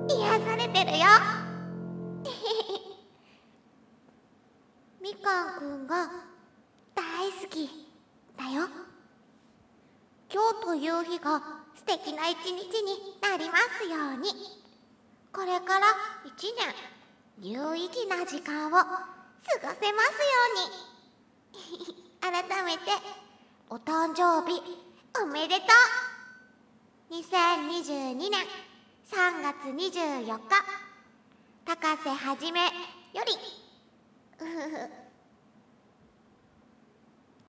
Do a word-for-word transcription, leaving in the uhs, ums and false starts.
癒されてるよ。みかんくんが大好きだよ。今日という日が素敵な一日になりますように。これから一年有意義な時間を過ごせますように。改めてお誕生日おめでとう。にせんにじゅうにねんさんがつにじゅうよっか、高瀬はじめより。うふふ